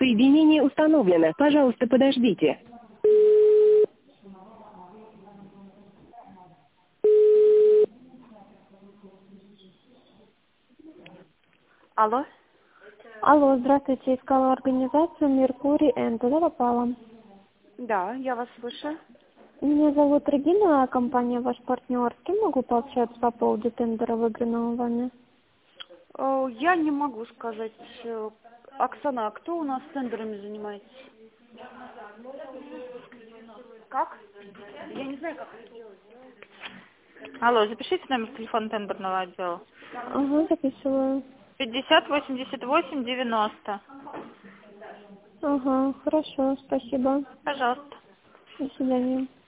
Соединение установлено. Пожалуйста, подождите. Алло? Алло, здравствуйте. Искала организацию «Меркурий Н». Туда попала. Да, я вас слышу. Меня зовут Регина, а компания «Ваш партнер». С кем могу пообщаться по поводу тендера, выигранного вами? Я не могу сказать. Оксана, а кто у нас тендерами занимается? Как? Я не знаю, как это делать. Алло, запишите номер телефона тендерного отдела. Ага, записываю. 50-88-90. Ага, хорошо, спасибо. Пожалуйста. До свидания.